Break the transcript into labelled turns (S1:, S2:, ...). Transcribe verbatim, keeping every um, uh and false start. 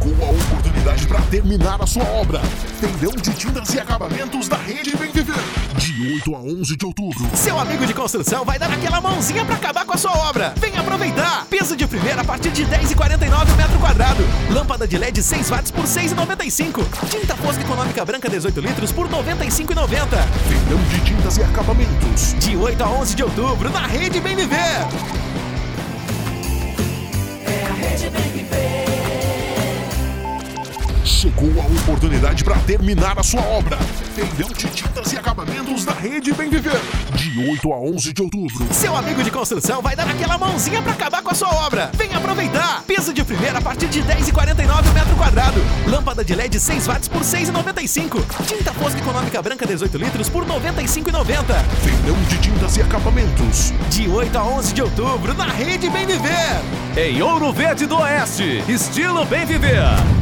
S1: Chegou a oportunidade para terminar a sua obra. Feirão de tintas e acabamentos da Rede Bem Viver. De oito a onze de outubro.
S2: Seu amigo de construção vai dar aquela mãozinha para acabar com a sua obra. Vem aproveitar. Piso de primeira a partir de dez reais e quarenta e nove centavos o metro quadrado. Lâmpada de L E D seis watts por seis reais e noventa e cinco centavos. Tinta Fosca Econômica Branca dezoito litros por noventa e cinco reais e noventa centavos.
S1: Feirão de tintas e acabamentos.
S2: De oito a onze de outubro na Rede Bem Viver.
S3: É a Rede Bem Viver.
S1: Chegou a oportunidade para terminar a sua obra. Feirão de tintas e acabamentos da Rede Bem Viver. De oito a onze de outubro.
S2: Seu amigo de construção vai dar aquela mãozinha para acabar com a sua obra. Vem aproveitar. Piso de primeira a partir de dez reais e quarenta e nove centavos o metro quadrado. Lâmpada de L E D seis watts por seis reais e noventa e cinco centavos. Tinta Fosca Econômica Branca dezoito litros por noventa e cinco reais e noventa centavos.
S1: Feirão de tintas e acabamentos.
S2: De oito a onze de outubro na Rede Bem Viver.
S4: Em Ouro Verde do Oeste, estilo Bem Viver.